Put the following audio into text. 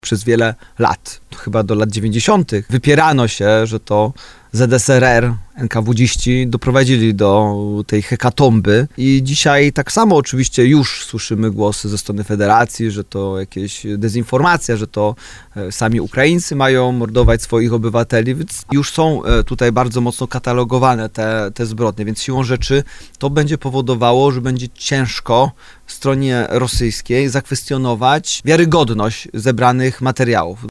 Przez wiele lat, chyba do lat 90., wypierano się, że to ZSRR, NKWD-ści doprowadzili do tej hekatomby i dzisiaj tak samo oczywiście już słyszymy głosy ze strony Federacji, że to jakieś dezinformacja, że to sami Ukraińcy mają mordować swoich obywateli, więc już są tutaj bardzo mocno katalogowane te zbrodnie, więc siłą rzeczy to będzie powodowało, że będzie ciężko stronie rosyjskiej zakwestionować wiarygodność zebranych materiałów.